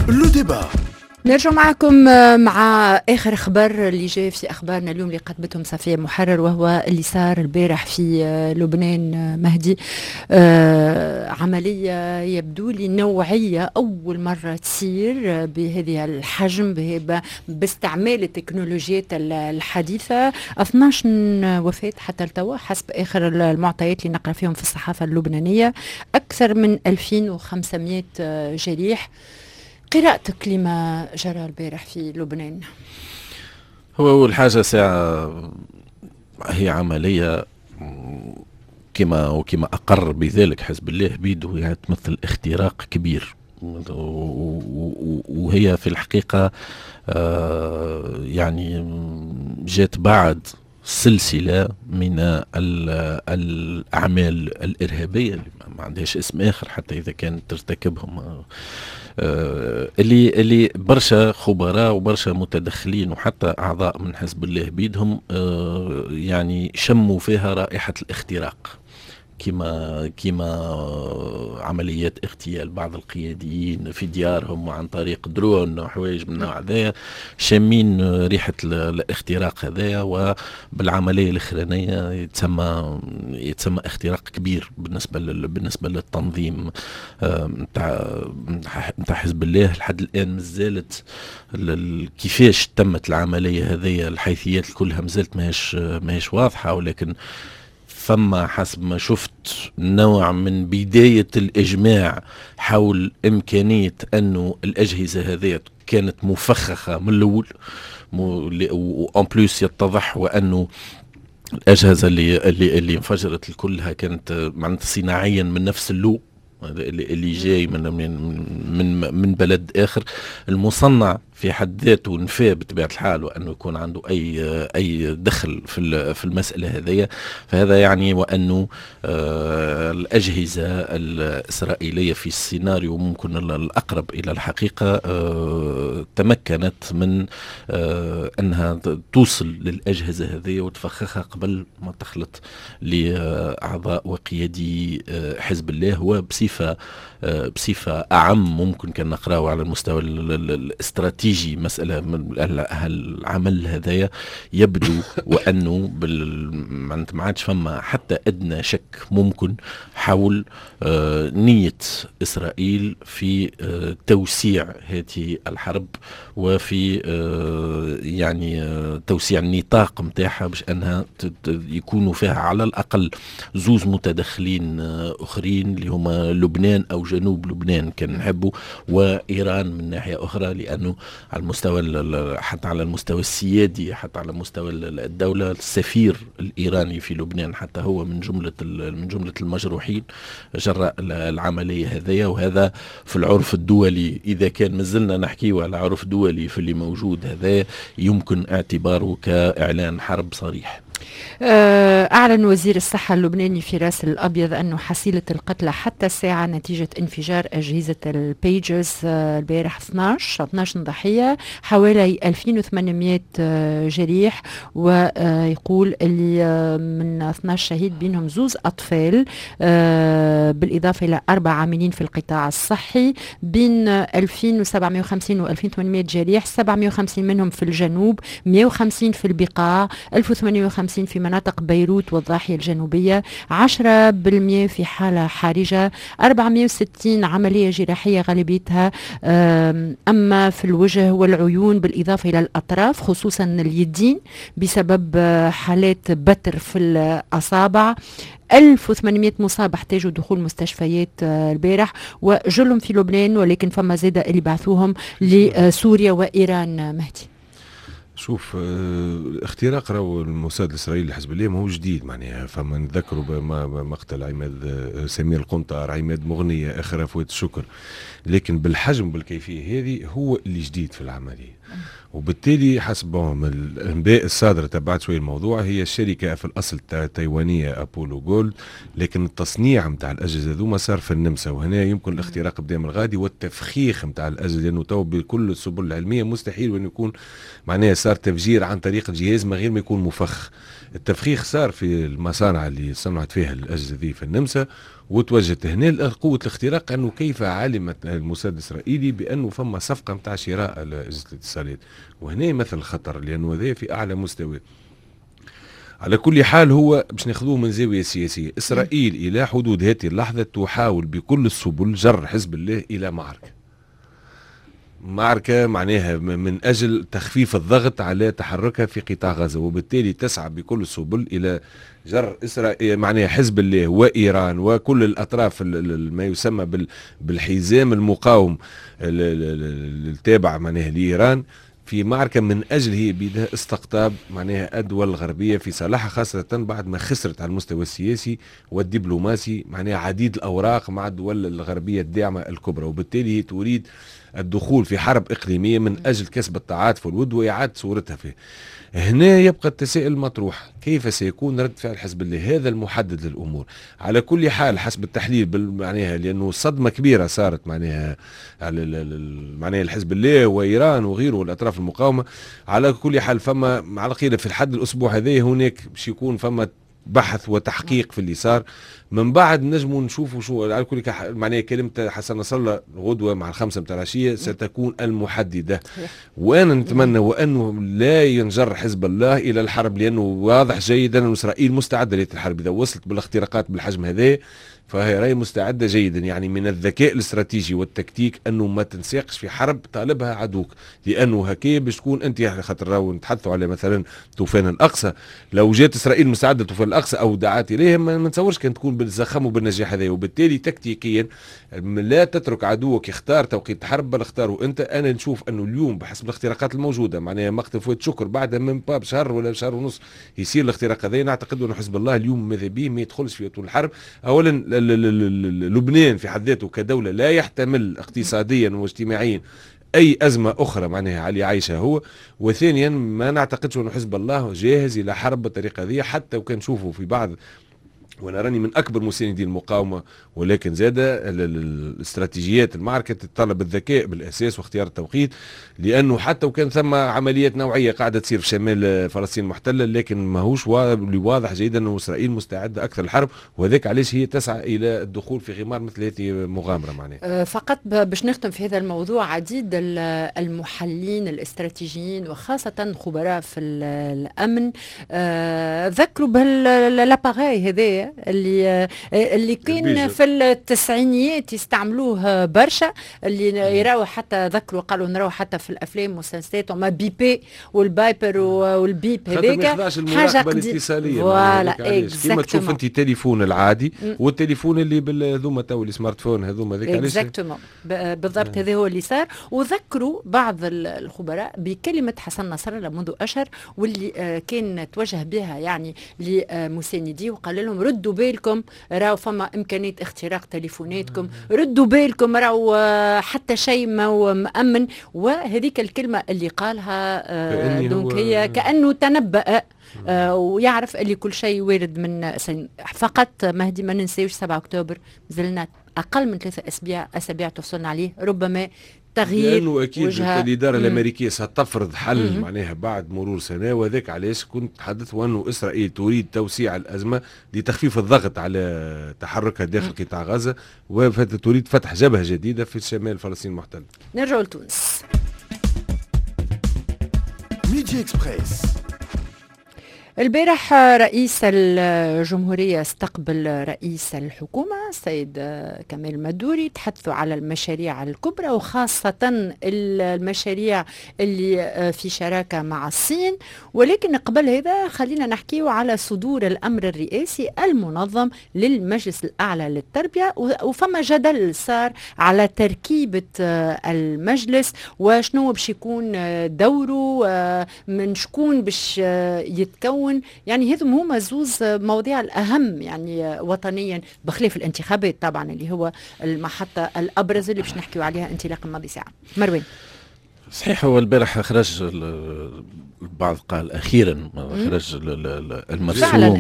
لو ديبا. نرجع معكم مع آخر خبر اللي جاء في أخبارنا اليوم اللي قدمتهم صفية محرر، وهو اللي صار البارح في لبنان. مهدي، عملية يبدو لي نوعية أول مرة تصير بهذه الحجم باستعمال التكنولوجيات الحديثة. 12 وفاة حتى التوا حسب آخر المعطيات اللي نقرأ فيهم في الصحافة اللبنانية، أكثر من 2500 جريح. قراءتك لما جرى البارح في لبنان؟ هو أول حاجة ساعة هي عملية كما أقر بذلك حزب الله بيده، يعني تمثل اختراق كبير، وهي في الحقيقة يعني جات بعد سلسلة من الأعمال الإرهابية اللي ما عندهاش اسم آخر حتى إذا كانت ترتكبهم اللي برشا خبراء وبرشا متدخلين وحتى أعضاء من حزب الله بيدهم يعني شموا فيها رائحة الاختراق، كما عمليات اغتيال بعض القياديين في ديارهم عن طريق درون وحوايج من النوع هذايا، شامين ريحة الاختراق هذايا. وبالعملية الأخرانية يتسمى اختراق كبير بالنسبة للتنظيم نتاع حزب الله. لحد الآن مازالت كيفاش تمت العملية هذيا، الحيثيات كلها مازالت ماهيش واضحة، ولكن ثم حسب ما شفت نوع من بداية الإجماع حول إمكانية أنه الأجهزة هذه كانت مفخخة من الأول، وأن بلوس يتضح وأنه الأجهزة اللي انفجرت كلها كانت معناتها صناعيا من نفس اللون اللي جاي من بلد آخر. المصنع في حد ذاته نفى بطبيعة الحال وأنه يكون عنده أي دخل في المسألة هذه. فهذا يعني وأنه الأجهزة الإسرائيلية في السيناريو ممكن الأقرب إلى الحقيقة تمكنت من أنها توصل للأجهزة هذه وتفخخها قبل ما تخلط لأعضاء وقيادي حزب الله. وبصفة أعم ممكن كان نقرأه على المستوى الاستراتيجي مسألة من العمل هذايا، يبدو وأنه ما عادش فما حتى أدنى شك ممكن حول نية إسرائيل في توسيع هذه الحرب وفي يعني توسيع النطاق متاعها باش أنها يكونوا فيها على الأقل زوز متدخلين أخرين اللي هما لبنان أو جنوب لبنان كان نحبوا، وإيران من ناحية أخرى، لأنه على المستوى حتى على المستوى السيادي حتى على مستوى الدولة السفير الإيراني في لبنان حتى هو من جملة المجروحين جراء العملية هذه. وهذا في العرف الدولي إذا كان مازلنا نحكيه على عرف دولي في اللي موجود هذا يمكن اعتباره كإعلان حرب صريح. أعلن وزير الصحة اللبناني فراس الأبيض أنه حصيلة القتلى حتى الساعة نتيجة انفجار أجهزة البيجرز البارح 12 ضحية، حوالي 2800 جريح، ويقول اللي من 12 شهيد بينهم زوز أطفال، بالإضافة إلى 4 عاملين في القطاع الصحي. بين 2750 و 2800 جريح، 750 منهم في الجنوب، 150 في البقاع، 1850 في مناطق بيروت والضاحية الجنوبية، 10% في حالة حرجة، 460 عملية جراحية غالبيتها أما في الوجه والعيون، بالإضافة إلى الأطراف خصوصا اليدين بسبب حالات بتر في الأصابع. 1800 مصاب احتاجوا دخول مستشفيات البارح، وجلهم في لبنان، ولكن فما زادة اللي بعثوهم لسوريا وإيران. مهدي، شوف اختراق راهو الموساد الاسرائيلي لحزب الله ما هو جديد، معناها فما نذكروا مقتل عماد سمير القنطار، عماد مغنية، اخر فوات الشكر، لكن بالحجم بالكيفية هذه هو اللي جديد في العملية. وبالتالي حسبهم الانباء الصادره تبعت شويه الموضوع، هي الشركه في الاصل تايوانيه ابولو جولد، لكن التصنيع نتاع الاجهزه ذوما صار في النمسا، وهنا يمكن الاختراق بدا من الغادي والتفخيخ نتاع الاجهزه، لانه تو بكل السبل العلميه مستحيل انه يكون معناها صار تفجير عن طريق الجهاز من غير ما يكون مفخ. التفخيخ صار في المصانع اللي صنعت فيها الاجهزه ذي في النمسا، وتوجهت هنا قوه الاختراق انه كيف علمت الموساد الاسرائيلي بانه فما صفقه نتاع شراء اجهزه الاتصالات، وهنا يمثل الخطر لانه هذا في اعلى مستوى. على كل حال هو باش ناخذوه من زاويه سياسيه، اسرائيل الى حدود هذه اللحظه تحاول بكل السبل جر حزب الله الى معركة معناها من أجل تخفيف الضغط على تحركها في قطاع غزة، وبالتالي تسعى بكل السبل إلى جر إسرائيل معناها حزب الله وإيران وكل الأطراف ما يسمى بالحزام المقاوم التابع معناها لإيران في معركة من أجل هي بيدها استقطاب معناها الدول الغربية في صالحها، خاصة بعد ما خسرت على المستوى السياسي والدبلوماسي معناها عديد الأوراق مع الدول الغربية الداعمة الكبرى، وبالتالي هي تريد الدخول في حرب إقليمية من أجل كسب التعاطف والود وإعادة صورتها فيه. هنا يبقى التساؤل المطروح، كيف سيكون رد فعل حزب الله؟ هذا المحدد للأمور. على كل حال حسب التحليل معناها لأنه صدمة كبيرة صارت معناها معناها الحزب الله وإيران وغيره والأطراف المقاومة. على كل حال فما على قيل في الحد الأسبوع هذا هناك باش يكون فما بحث وتحقيق في اللي صار، من بعد نجموا نشوفوا شو على كل معناها كلمة حسن نصر الله غدوة مع 5 متاع العشية ستكون المحددة. وأنا نتمنى وأنه لا ينجر حزب الله إلى الحرب، لأنه واضح جيدا أن إسرائيل مستعدة للحرب إذا وصلت بالاختراقات بالحجم هذا، فهي راي مستعدة جيدا. يعني من الذكاء الاستراتيجي والتكتيك أنه ما تنساقش في حرب طالبها عدوك، لأنه هكي باش تكون أنت خاطر راهو نتحدثوا على مثلا طوفان الأقصى، لو جات إسرائيل مساعدة طوفان الأقصى أو دعات إليه ما نتصورش كان تكون بالزخم وبالنجاح هذا. وبالتالي تكتيكيا لا تترك عدوك يختار توقيت حرب بل اختاره أنت. أنا نشوف أنه اليوم بحسب الاختراقات الموجودة معناها مقتل فؤاد شكر بعد من باب شهر ولا شهر ونص يصير الاختراق هذا، نعتقد أنه حزب الله اليوم ماذا به ما يدخلش في طول الحرب. أولا لبنان في حد ذاته كدولة لا يحتمل اقتصاديا واجتماعيا أي أزمة أخرى معناها علي عايشة هو، وثانيا ما نعتقدش أنه حزب الله جاهز إلى حرب بالطريقة هذه، حتى وكان نشوفوا في بعض وانا راني من اكبر مساندين المقاومه، ولكن زاد الاستراتيجيات المعركه تتطلب الذكاء بالاساس واختيار التوقيت، لانه حتى وكان ثم عمليات نوعيه قاعده تصير في شمال فلسطين المحتله، لكن ماهوش واضح جيدا انه اسرائيل مستعده اكثر الحرب، وذاك علاش هي تسعى الى الدخول في غمار مثل هذه مغامره معناها. فقط باش نختم في هذا الموضوع، عديد المحللين الاستراتيجيين وخاصه خبراء في الامن ذكروا باللاباغاي هذا اللي كان في التسعينيات يستعملوه برشا، اللي يراو حتى ذكروا قالوا نراو حتى في الافلام والمسلسلات وما بيبي والبايبر والبيب هذاك حاجه الاتصاليه فوالا كيما تشوف انت تليفون العادي والتليفون اللي بالذوما تو السمارت فون هذوما ذاك علاش اكزاكتومون بالضبط هذا هو اللي صار. وذكروا بعض الخبراء بكلمه حسن نصر الله منذ اشهر واللي كان توجه بها يعني لمسانديه وقال لهم ردوا بالكم راهو فما امكانيه اختراق تليفوناتكم، ردوا بالكم راهو حتى شيء ما مأمن. وهذيك الكلمه اللي قالها دونك هي كانه تنبأ ويعرف اللي كل شيء وارد من فقط. مهدي ما ننساوش 7 اكتوبر زلنا اقل من 3 اسابيع تفصلنا عليه، ربما تغيير لانه اكيد الاداره الامريكيه ستفرض حل معناها بعد مرور سنه، وذاك علاش كنت تحدث وانه اسرائيل تريد توسيع الازمه لتخفيف الضغط على تحركها داخل قطاع غزه، وتريد فتح جبهه جديده في شمال فلسطين المحتل. نرجع لتونس. ميديا اكسبريس. البارح رئيس الجمهورية استقبل رئيس الحكومة السيد كمال مدوري، تحدثوا على المشاريع الكبرى وخاصة المشاريع اللي في شراكة مع الصين. ولكن قبل هذا خلينا نحكيه على صدور الأمر الرئاسي المنظم للمجلس الأعلى للتربية، وفما جدل صار على تركيبة المجلس وشنو باش يكون دوره، من شكون باش يتكون. يعني هذم هما زوز مواضيع الأهم يعني وطنيا بخلاف الانتخابات طبعا اللي هو المحطة الأبرز اللي باش نحكيو عليها انطلاقا ماضي ساعة. مروان. صحيح. هو البارح خرج البعض قال اخيرا خرج المرسوم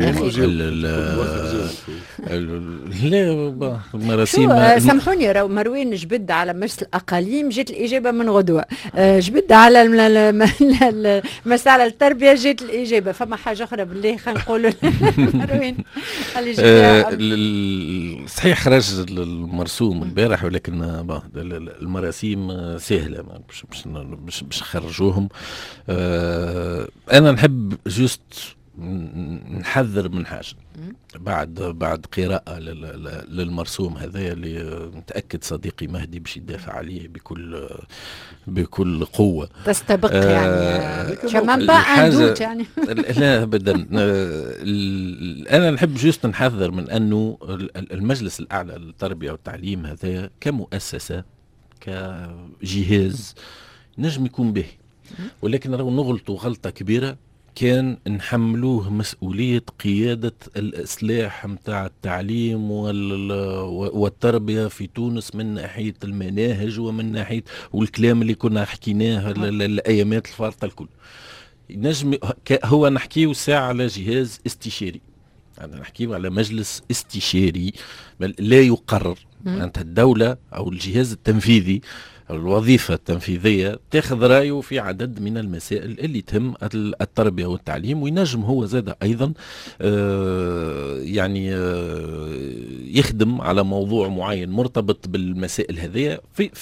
لا المراسيم. سامحوني راهو مروان جبد على مجلس الاقاليم، جات الاجابه من غدوه. جبد على مسألة التربيه جات الاجابه. فما حاجه اخرى بالله خلينا نقولوا مروان صحيح خرج المرسوم البارح، ولكن المراسيم سهله مش نخرجوهم. انا نحب جوست نحذر من حاجه بعد قراءه للمرسوم هذا اللي متاكد صديقي مهدي باش يدافع عليه بكل قوه تستبق يعني كمان بقى يعني لا ابدا. انا نحب جوست نحذر من انه المجلس الاعلى للتربيه والتعليم هذا كمؤسسه كجهاز نجم يكون به، ولكن لو نغلطوا غلطة كبيرة كان نحملوه مسؤولية قيادة الإصلاح متاع التعليم والتربية في تونس من ناحية المناهج ومن ناحية والكلام اللي كنا حكيناه الأيامات الفارطة الكل. نجم هو نحكيه ساعة على جهاز استشاري، أنا نحكيه على مجلس استشاري لا يقرر. أنت الدولة أو الجهاز التنفيذي الوظيفة التنفيذية تاخذ رأيه في عدد من المسائل اللي تهم التربية والتعليم، وينجم هو زاد أيضا يعني يخدم على موضوع معين مرتبط بالمسائل هذه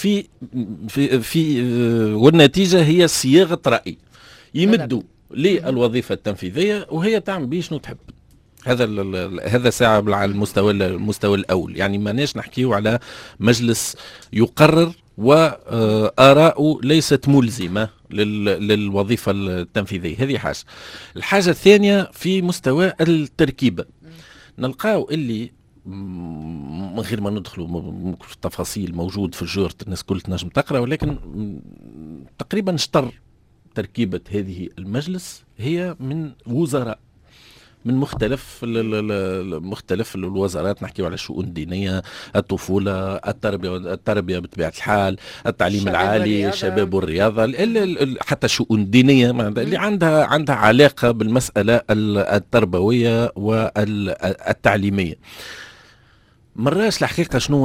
في والنتيجة هي صياغة رأي يمدوا للوظيفة التنفيذية وهي تعمل بيه شنو تحب. هذا ساعة على المستوى الأول، يعني ماناش نحكيه على مجلس يقرر وآراء ليست ملزمة للوظيفة التنفيذية. هذه حاجة. الحاجة الثانية في مستوى التركيبة نلقاو اللي من غير ما ندخلوا في تفاصيل موجود في الجورت الناس كل تنجم تقرأ، ولكن تقريبا شطر تركيبة هذه المجلس هي من وزراء من مختلف الوزارات. نحكي على الشؤون الدينية، الطفولة، التربية بطبيعة الحال، التعليم العالي، الشباب والرياضة، حتى الشؤون الدينية اللي عندها علاقة بالمسألة التربوية والتعليمية. مراش الحقيقة شنو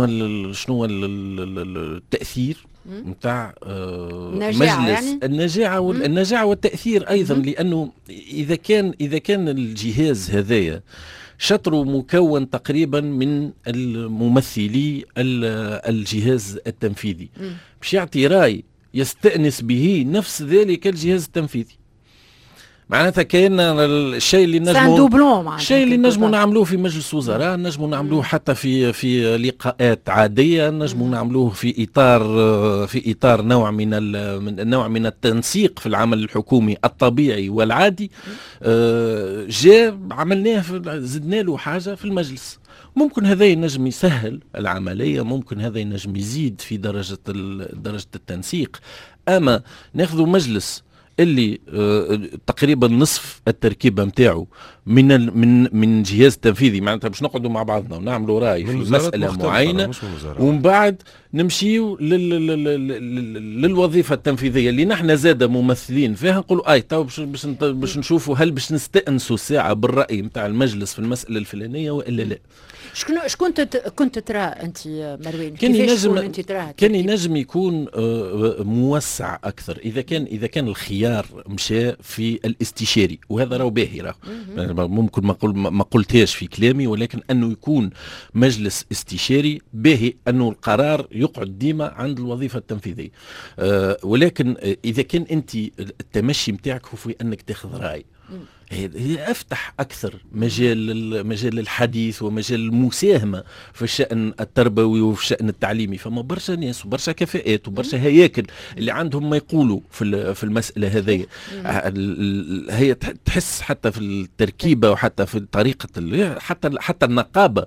التأثير نتاع مجلس يعني؟ النجاعة والتأثير أيضا، لأنه إذا كان الجهاز هذايا شطره مكون تقريبا من الممثلي الجهاز التنفيذي باش يعطي رأي يستأنس به نفس ذلك الجهاز التنفيذي، معناتها كاين الشيء اللي نجموا نعملوه في مجلس وزراء، نجموا نعملوه حتى في لقاءات عاديه، نجموا نعملوه في اطار نوع من التنسيق في العمل الحكومي الطبيعي والعادي. جاء عملناه زدنا له حاجه في المجلس. ممكن هذا ينجم يسهل العمليه، ممكن هذا ينجم يزيد في درجه التنسيق. اما ناخذوا مجلس اللي تقريبا نصف التركيبه نتاعو من جهاز تنفيذي، معناتها باش نقعدوا مع بعضنا ونعملوا راي في مساله معينه، ومن بعد نمشيو للوظيفه التنفيذيه اللي نحن زاد ممثلين فيها، نقولوا تو باش نشوفوا هل باش نستأنسوا ساعه بالراي نتاع المجلس في المساله الفلانيه والا لا. شكون كنت ترى انت مروان؟ كان ينجم يكون موسع اكثر اذا كان الخيار مشى في الاستشاري، وهذا راهو باهي، راهو ممكن ما قلتهاش في كلامي، ولكن انه يكون مجلس استشاري باهي، انه القرار يقعد ديما عند الوظيفه التنفيذيه. ولكن اذا كان انت التمشي نتاعك هو في انك تاخذ راي، هي افتح اكثر مجال الحديث ومجال المساهمه في الشان التربوي وفي الشان التعليمي. فما برشا ناس وبرشا كفاءات وبرشا هياكل اللي عندهم ما يقولوا في المساله هذه. هي تحس حتى في التركيبه وحتى في طريقه حتى النقابه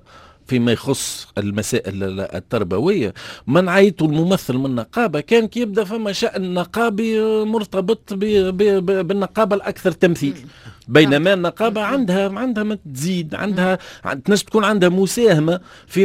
فيما يخص المسائل التربوية. منعيته الممثل من النقابة كان كي يبدأ فما شأن نقابي مرتبط بالنقابة الأكثر تمثيل، بينما النقابة عندها ما تزيد، عندها تنجم تكون عندها مساهمة في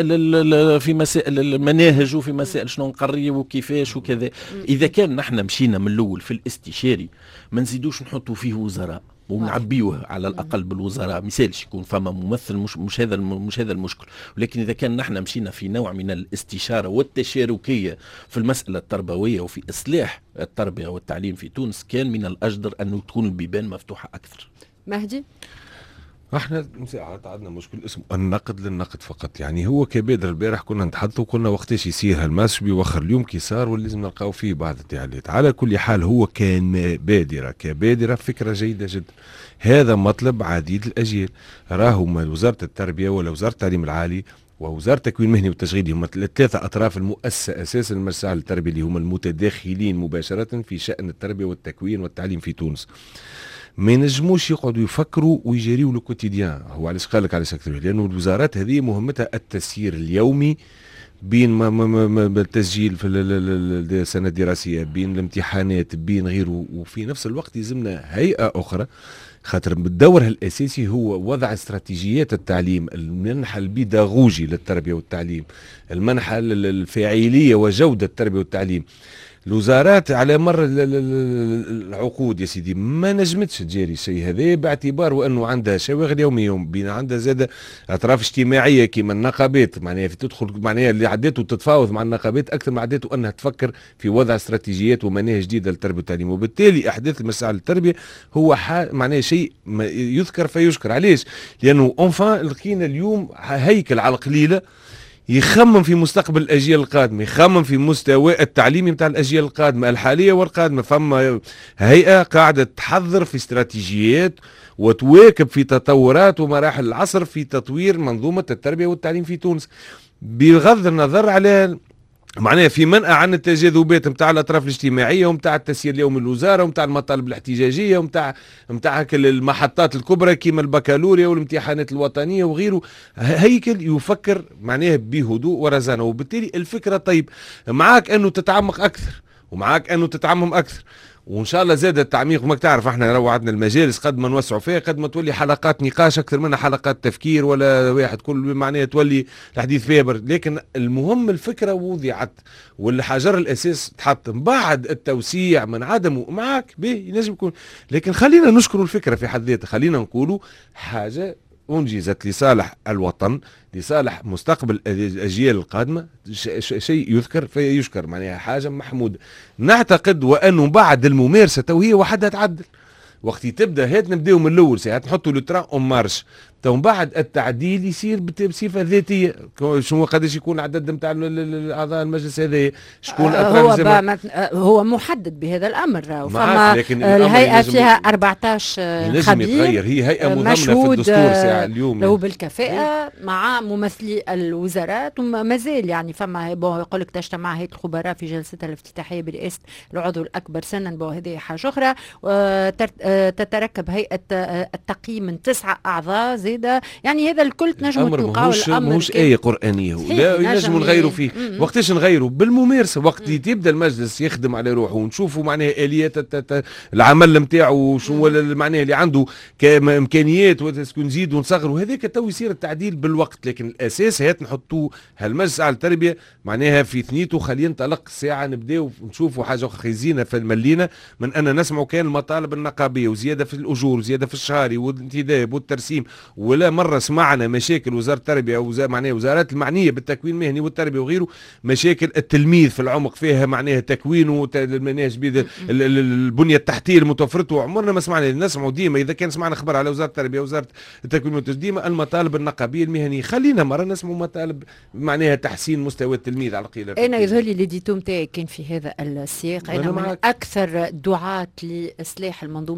مسائل المناهج وفي مسائل شنو نقريو وكيفاش وكذا. إذا كان نحن مشينا من الأول في الاستشاري ما نزيدوش نحطوا فيه وزراء ونعبيوه على الاقل بالوزراء، مثالش يكون فما ممثل، مش هذا المشكل. ولكن اذا كان نحن مشينا في نوع من الاستشاره والتشاركيه في المساله التربويه وفي اصلاح التربيه والتعليم في تونس، كان من الاجدر انه تكون البيبان مفتوحه اكثر. مهدي، احنا ساعات عندنا مشكل اسمه النقد للنقد فقط. يعني هو كبادر البارح كنا نتحدثوا قلنا وقتاش يصير هالماس بيوخر اليوم كي صار ولازم نلقاو فيه بعض التعليقات. على كل حال هو كان كبادرة فكرة جيدة جدا. هذا مطلب عديد الأجيال. راهو وزارة التربية ولا وزارة التعليم العالي ووزارة التكوين المهني والتشغيلي هم الثلاثة أطراف المؤسسة أساسا المساعي التربية اللي هم المتداخلين مباشرة في شأن التربية والتكوين والتعليم في تونس. ما ينجموش يقعدوا يفكروا ويجريوا لو كوتيديان. هو علاش قال لك علاش اكثر؟ لانه الوزارات هذه مهمتها التسيير اليومي بين التسجيل في السنه الدراسيه، بين الامتحانات، بين غيره. وفي نفس الوقت يلزمنا هيئه اخرى، خاطر دورها الاساسي هو وضع استراتيجيات التعليم، المنحى البيداغوجي للتربيه والتعليم، المنحى الفاعليه وجوده التربيه والتعليم. الوزارات على مر العقود يا سيدي ما نجمتش تجاري شيء هذا، باعتبار وانه عندها شواغل يوميه، بين عندها زاد اطراف اجتماعيه كيما النقابات، معناها في تدخل معناها اللي عدته تتفاوض مع النقابات اكثر ما عدته انها تفكر في وضع استراتيجيات ومناهج جديده للتربيه والتعليم. وبالتالي احداث المساعي للتربيه هو معناها شيء يذكر فيشكر. علاش؟ لانه اونفان لقينا اليوم هيكل على القليله يخمم في مستقبل الأجيال القادمة، يخمم في مستوى التعليمي متاع الأجيال القادمة الحالية والقادمة. فما هيئة قاعدة تحضر في استراتيجيات وتواكب في تطورات ومراحل العصر في تطوير منظومة التربية والتعليم في تونس، بغض النظر على معناها في منأى عن التجاذبات نتاع الاطراف الاجتماعيه ونتاع التسيير اليومي للوزاره ونتاع المطالب الاحتجاجيه ونتاع المحطات الكبرى كيما البكالوريا والامتحانات الوطنيه وغيره. هيكل يفكر معناها بهدوء ورزانه. وبالتالي الفكره طيب معاك انه تتعمق اكثر ومعاك انه تتعمم اكثر، وان شاء الله زاد التعميق. وما تعرف احنا لو عندنا المجالس قد ما نوسعوا فيها قد ما تولي حلقات نقاش اكثر منها حلقات تفكير ولا واحد كل معناها تولي الحديث فيها لكن المهم الفكره وضعت والحجر الاساس تحط. بعد التوسيع من عدمه معك به ينجم يكون، لكن خلينا نشكروا الفكره في حد ذاتها. خلينا نقولوا حاجه أنجزت لصالح الوطن، لصالح مستقبل الأجيال القادمة، شيء يذكر فيشكر، معناها حاجة محمودة. نعتقد وأنه بعد الممارسة توهي وحدها تعدل. وقت تبدا هات نبداو من الاول ساعات نحطوا لو تران اون مارش، تو بعد التعديل يصير بصفه ذاتيه. شنو قداش يكون العدد نتاع اعضاء المجلس هذا، شكون هو محدد بهذا الامر. فما الهيئه فيها 14 خبير يتغير، هي هيئه منظمه في الدستور ساعه اليوم لو بالكفاءه مع ممثلي الوزارات وما زال يعني فما يقول لك تجتمع هيئه الخبراء في جلستها الافتتاحيه برئاسه العضو الاكبر سنا. هذه حاجه اخرى. تتركب هيئه التقييم من 9 اعضاء زيادة. يعني هذا الكل تنجموا تلقاو الامر مش آية قرآنية لا ينجموا نغيروا فيه. وقتاش نغيروا؟ بالممارسة. وقت تبدا المجلس يخدم على روحه ونشوفوا معناها اليات العمل نتاعو شنو معناها اللي عنده كامكانيات وتكون نزيد ونصغروا، هذاك تو يصير التعديل بالوقت. لكن الاساس هات نحطوه هالمجلس على التربية معناها في ثنيته. خلينا نطلق ساعة نبداو نشوفوا حاجة خيزينة في الملينا من أن نسمعوا كان المطالب النقابية وزيادة في الأجور وزيادة في الشهري والانتداب والترسيم. ولا مرة سمعنا مشاكل وزارة التربية أو معناها وزارات المعنية بالتكوين المهني والتربية وغيره، مشاكل التلميذ في العمق فيها معناها تكوينه المناهج البنية التحتية المتوفرته. عمرنا ما سمعنا. نسمعوا ديما إذا كان سمعنا خبر على وزارة التربية وزارة التكوين والتجديد ديما المطالب النقابية المهنية. خلينا مرة نسمعوا مطالب معناها تحسين مستوى التلميذ على القليلة. أنا يظهر لي الإديتو نتاعي كان في هذا السياق. أنا من أكثر دعاة لإصلاح المنظومة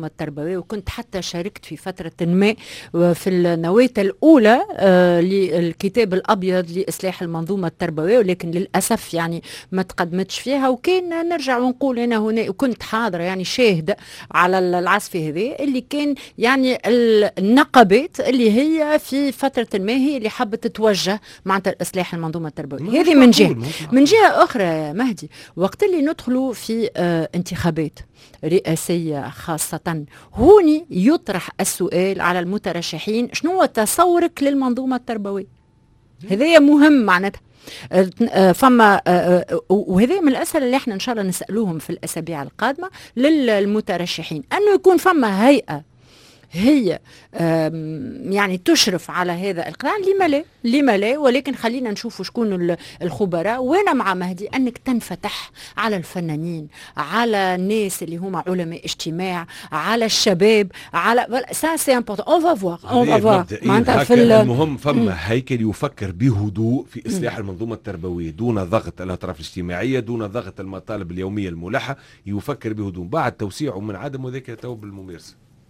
المنظومة التربوية، وكنت حتى شاركت في فترة ما في النواة الأولى للكتاب الأبيض لإصلاح المنظومة التربوية، ولكن للأسف يعني ما تقدمتش فيها. وكان نرجع ونقول أنا هنا وكنت حاضرة يعني شاهدة على العصف هذا اللي كان يعني النقابات اللي هي في فترة ما هي اللي حبت تتوجه معناتها إصلاح المنظومة التربوية. هذه من جهة. من جهة أخرى يا مهدي، وقت اللي ندخلوا في انتخابات رئاسية خاصة، هوني يطرح السؤال على المترشحين شنو هو تصورك للمنظومة التربوية؟ هذا مهم معناتها. فما وهذا من الأسئلة اللي احنا إن شاء الله نسألوهم في الأسابيع القادمة للمترشحين، أنه يكون فما هيئة هي يعني تشرف على هذا القطاع. لما لا، ولكن خلينا نشوف شكون الخبراء. وانا مع مهدي انك تنفتح على الفنانين، على الناس اللي هما علماء اجتماع، على الشباب، على سا سي امبورطون. اون فافوار معناتها في المهم فما هيكل يفكر بهدوء في اصلاح المنظومه التربويه دون ضغط الاطراف الاجتماعيه، دون ضغط المطالب اليوميه الملحه، يفكر بهدوء بعد توسيعه من عدم وذاك تو بالممارسه.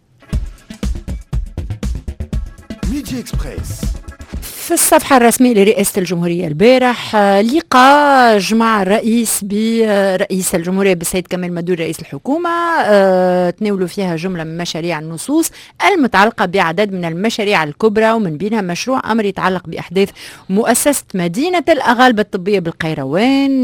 ميديا اكسبريس. في الصفحة الرسمية لرئاسة الجمهورية البارح لقاء جمع الرئيس برئيس الجمهورية بالسيد كمال مدور رئيس الحكومة، تناولوا فيها جملة من مشاريع النصوص المتعلقة بعدد من المشاريع الكبرى، ومن بينها مشروع أمر يتعلق بأحداث مؤسسة مدينة الأغالبة الطبية بالقيروان،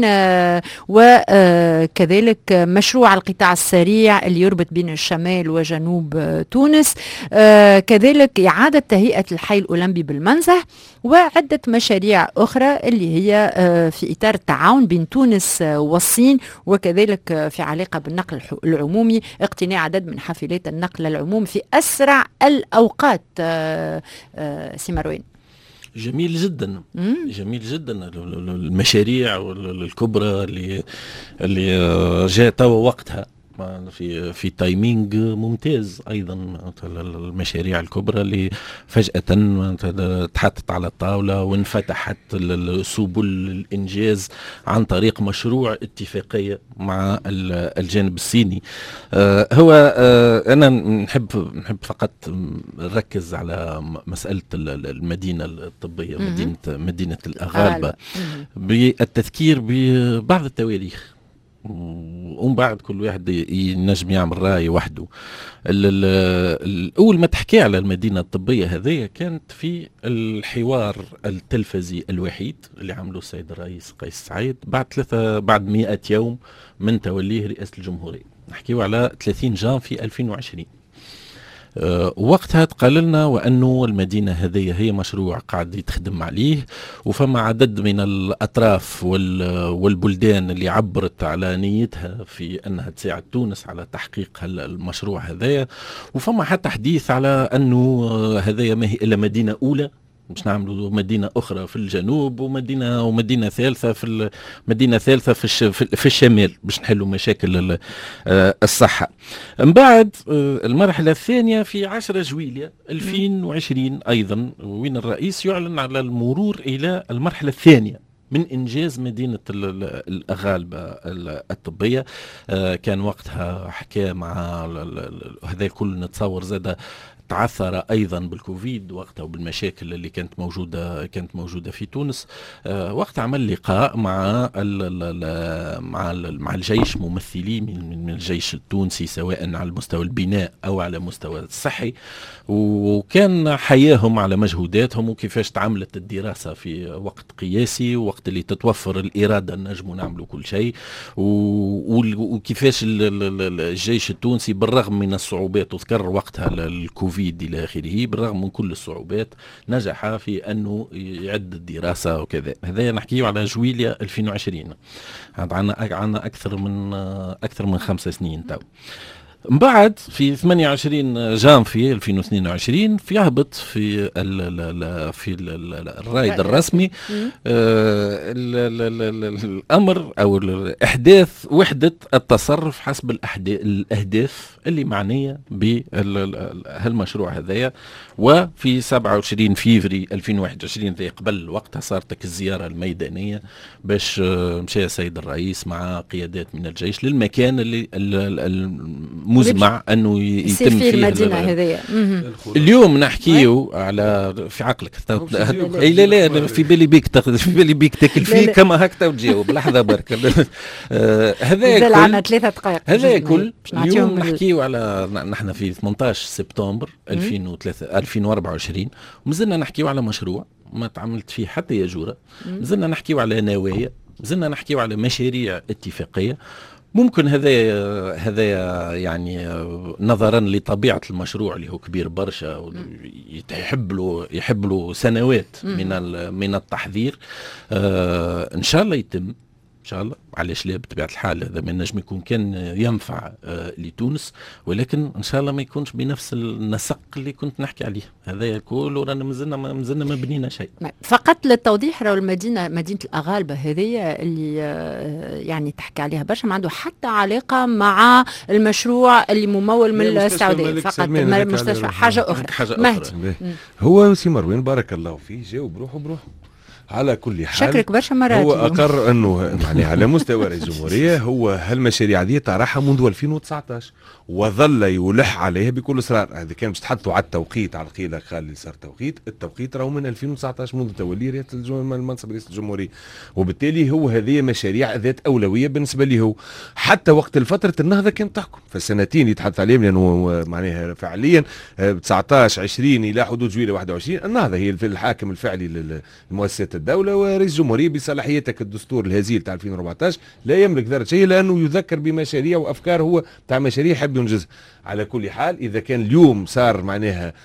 وكذلك مشروع القطاع السريع اللي يربط بين الشمال وجنوب تونس، كذلك إعادة تهيئة الحي الأولمبي بالمنزه، وعدة مشاريع أخرى اللي هي في إطار التعاون بين تونس والصين، وكذلك في علاقة بالنقل العمومي، اقتناء عدد من حافلات النقل العمومي في أسرع الأوقات. سيمروين. جميل جدا. جميل جدا المشاريع الكبرى اللي جاء توا وقتها في تايمينج ممتاز. ايضا المشاريع الكبرى اللي فجأة تحطت على الطاولة وانفتحت سبل الانجاز عن طريق مشروع اتفاقية مع الجانب الصيني. هو انا نحب فقط نركز على مسألة المدينة الطبية، مدينة الأغالبة، بالتذكير ببعض التواريخ، ومن بعد كل واحد ينجم يعمل رأي وحده. أول ما تحكي على المدينة الطبية هذه كانت في الحوار التلفزي الوحيد اللي عمله السيد الرئيس قيس سعيد بعد 100 يوم من توليه رئاسة الجمهورية. نحكيه على 30 جانفي 2020. وقتها تقال لنا وأنه المدينة هذه هي مشروع قاعد يتخدم عليه، وفما عدد من الأطراف والبلدان اللي عبرت على نيتها في أنها تساعد تونس على تحقيق المشروع هذا، وفما حتى حديث على أنه هذا ما هي إلا مدينة أولى، مش نعملوا مدينة أخرى في الجنوب ومدينة ثالثة في الشمال باش نحلوا مشاكل الصحة. من بعد المرحلة الثانية في 10 جويلية 2020 أيضا، وين الرئيس يعلن على المرور إلى المرحلة الثانية من إنجاز مدينة الأغالبة الطبية. كان وقتها حكى مع هذا الكل، نتصور زاد تعثر ايضا بالكوفيد وقتها وبالمشاكل اللي كانت موجوده في تونس. وقت عمل لقاء مع الجيش، ممثلين من الجيش التونسي سواء على مستوى البناء او على مستوى الصحي، وكان حياهم على مجهوداتهم وكيفاش تعملت الدراسه في وقت قياسي، وقت اللي تتوفر الاراده نجموا نعملوا كل شيء، وكيفاش الجيش التونسي بالرغم من الصعوبات، وذكر وقتها الكوفيد إلى آخره، بالرغم من كل الصعوبات نجح في أنه يعد الدراسة وكذا. هذا نحكيه على جويلية 2020، عنا أكثر من 5 سنين تو. من بعد في 28 جانفي 2022 يهبط في الرائد الرسمي الأمر أو إحداث وحدة التصرف حسب الأهداف اللي معنية بهالمشروع هذايا. وفي 27 فيفري 2021 ذي قبل وقتها صارت الزيارة الميدانية باش مشى السيد الرئيس مع قيادات من الجيش للمكان اللي مزمع انه يصير يتم في فيه المدينه هذيا. اليوم نحكيو على في عقلك اي لا أنا في بالي بيك تاكل فيه كما هكذا وتجاوب لحظه برك. هذا عندنا 3 دقائق. هذا كل اليوم نحكيو على نحن في 18 سبتمبر 2024 ومازلنا نحكيو على مشروع ما تعملت فيه حتى يجوره. مازلنا نحكيو على نوايا، مازلنا نحكيو على مشاريع اتفاقيه. ممكن هذا يعني نظرا لطبيعه المشروع اللي هو كبير برشا يحب له سنوات من التحضير. ان شاء الله يتم ان شاء الله. علاش لا؟ بطبيعه الحال هذا ما نجم يكون كان ينفع لتونس، ولكن ان شاء الله ما يكونش بنفس النسق اللي كنت نحكي عليه. هذا الكل ورانا مازلنا ما بنينا شيء. فقط للتوضيح، راهو مدينه الاغالبه هذه اللي يعني تحكي عليها برشا ما عنده حتى علاقه مع المشروع اللي ممول من السعوديه، فقط مستشفى حاجه اخرى. هو سي مروان بارك الله فيه جاوب بروحه على كل حال. شكرك برشا مرات. هو أقر أنه يعني على مستوى رئيس الجمهورية هو هالمشاريع دي طرحها منذ 2019 وظل يلح عليها بكل إصرار. هذا كان باش تحطوا على التوقيت على القيلة خالي صار التوقيت راهو من 2019 منذ تولي رئاسة المنصب رئيس الجمهورية، وبالتالي هو هذه مشاريع ذات أولوية بالنسبة له هو. حتى وقت فترة النهضة كانت تحكم فالسنتين يتحدث عليهم، لأنه معناها فعليا 19 20 إلى حدود جويلة 21 النهضة هي الحاكم الفعلي لمؤسسات الدولة، ورئيس الجمهورية بصلاحيتك الدستور الهزيل تاع 2014 لا يملك ذرة شيء لأنه يذكر بمشاريع وأفكار هو تاع مشاريع يحب ينجزها. على كل حال إذا كان اليوم صار معناها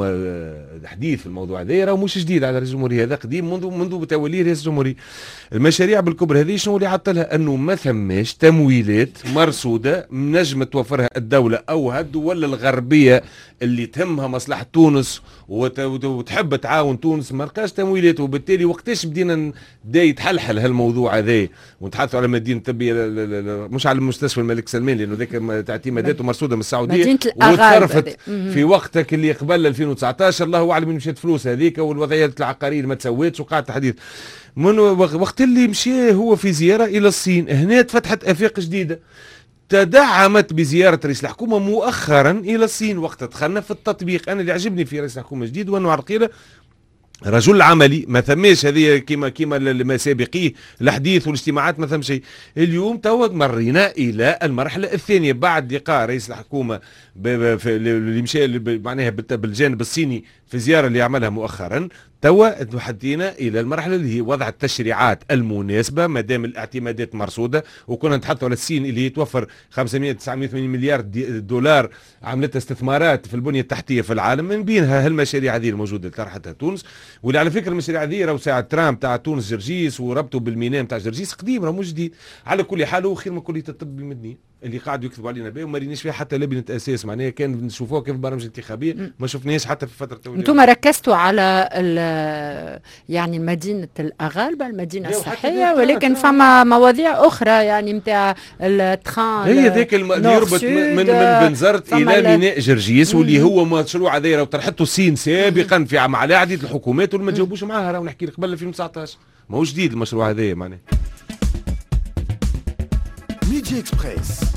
حديث في الموضوع هذا راهو مش جديد على رئيس الجمهورية، هذا قديم منذ تولي رئيس الجمهورية. المشاريع بالكبر هذه شنو اللي عطلها؟ أنه ما ثماش تمويلات مرصودة نجم توفرها الدولة أو الدول الغربية اللي تهمها مصلحة تونس وتحب تعاون تونس، ما لقاش تمويلات. وبالتالي وقتاش بدينا يتحلحل هالموضوع هذا ونتحدثوا على مدينة طبية مش على مستشفى الملك سلمان لأنه ذاك اعتماداته مرصودة من السعودية وتصرفت في وقتك اللي قبل 2019 الله أعلم مشات فلوس هذيك والوضعيات العقارية ما تسويتش وقعد تحديث. من وقت اللي مشي هو في زيارة إلى الصين هنا تفتحت آفاق جديدة تدعمت بزيارة رئيس الحكومة مؤخرا إلى الصين. وقت دخلنا في التطبيق أنا اللي عجبني في رئيس الحكومة الجديد وأنه عرقيلة رجل عملي ما ثماش هذه كيما ما سابقيه الحديث والاجتماعات ما ثم شيء. اليوم توا مرينا الى المرحله الثانيه بعد لقاء رئيس الحكومه اللي مشى معناها بالجانب الصيني في الزياره اللي عملها مؤخرا. توا تحدينا الى المرحله اللي هي وضع التشريعات المناسبه ما دام الاعتمادات مرصوده، وكنا نتحدثوا على الصين اللي توفر 980 مليار دولار عملتها استثمارات في البنيه التحتيه في العالم، من بينها هالمشاريع هذه الموجوده اللي طرحتها تونس. واللي على فكره المشاريع هذه راهو ساعه ترامب تاع تونس جرجيس وربطوا بالميناء تاع جرجيس قديم راهو مش جديد. على كل حال هو خير من كليه الطب المدنيه اللي قاعدوا يكتبوا علينا به وما ريناش فيها حتى لبنه اساس، معناها كان نشوفوها كيف برامج انتخابيه ما شفناهاش حتى في فتره التولي. انتم ركزتوا على يعني مدينه الاغالبه المدينه الصحيه، ولكن فما مواضيع اخرى يعني نتاع التخان هي ذاك اللي يربط من بنزرت الى ميناء جرجيس واللي هو مشروع هذا راه طرحته الصين سابقا في مع عديد الحكومات واللي ما تجاوبوش معاها. راه نحكي لك قبل 2019 ما هو جديد المشروع هذا معناه. ميدي اكسبريس.